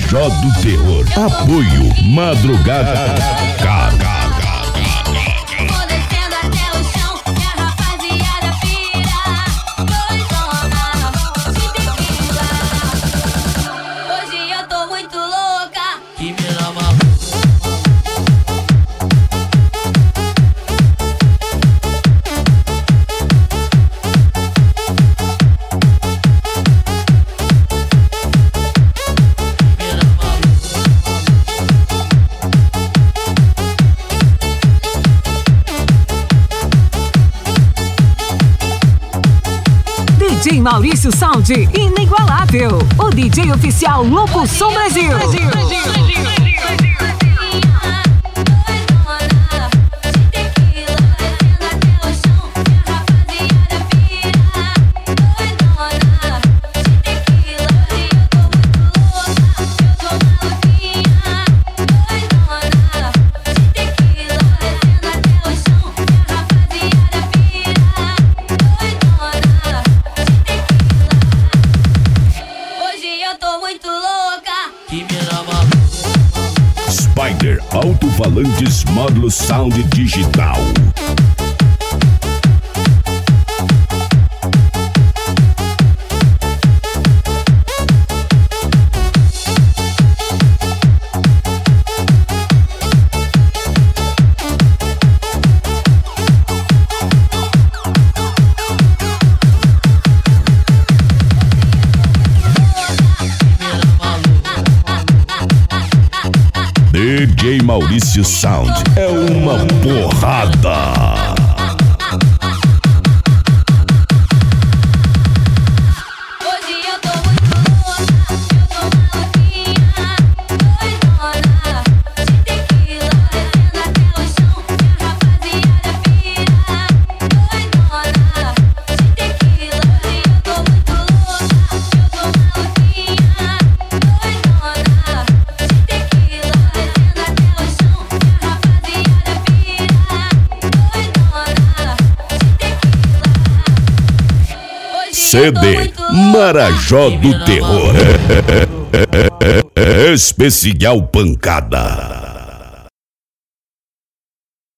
Marajó do Terror. Apoio Madrugada. DJ Maurício Sound, inigualável. O DJ oficial Louco Som Brasil. Spider Alto-Falantes Módulo Sound Digital. DJ Maurício Sound é uma porrada. CD Marajó do Terror. Especial Pancada.